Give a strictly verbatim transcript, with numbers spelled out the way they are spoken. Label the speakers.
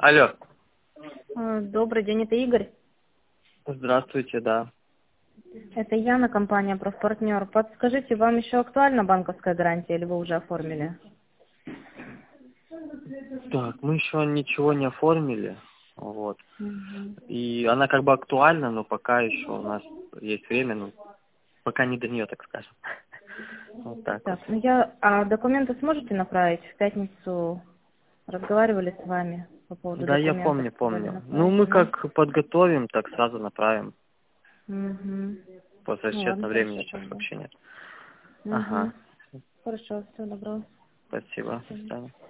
Speaker 1: Алло.
Speaker 2: А, Добрый день, это Игорь.
Speaker 1: Здравствуйте, да.
Speaker 2: Это Яна, компания «Профпартнер». Подскажите, вам еще актуальна банковская гарантия или вы уже оформили?
Speaker 1: Так, мы еще ничего не оформили. Вот.
Speaker 2: Мгм.
Speaker 1: И она как бы актуальна, но пока еще у нас есть время, ну, пока не до нее, так скажем. Вот так вот.
Speaker 2: Так, ну я, а документы сможете направить? В пятницу разговаривали с вами по поводу
Speaker 1: Да, я
Speaker 2: документов,
Speaker 1: помню,
Speaker 2: сказали
Speaker 1: помню. Ну,
Speaker 2: направить,
Speaker 1: мы
Speaker 2: да?
Speaker 1: как подготовим, так сразу направим.
Speaker 2: Угу.
Speaker 1: После
Speaker 2: Ну
Speaker 1: расчета
Speaker 2: ладно,
Speaker 1: времени
Speaker 2: хорошо
Speaker 1: сейчас
Speaker 2: тогда.
Speaker 1: вообще нет.
Speaker 2: Угу.
Speaker 1: Ага.
Speaker 2: Хорошо, всего доброго.
Speaker 1: Спасибо.
Speaker 2: До
Speaker 1: До
Speaker 2: свидания.
Speaker 1: свидания.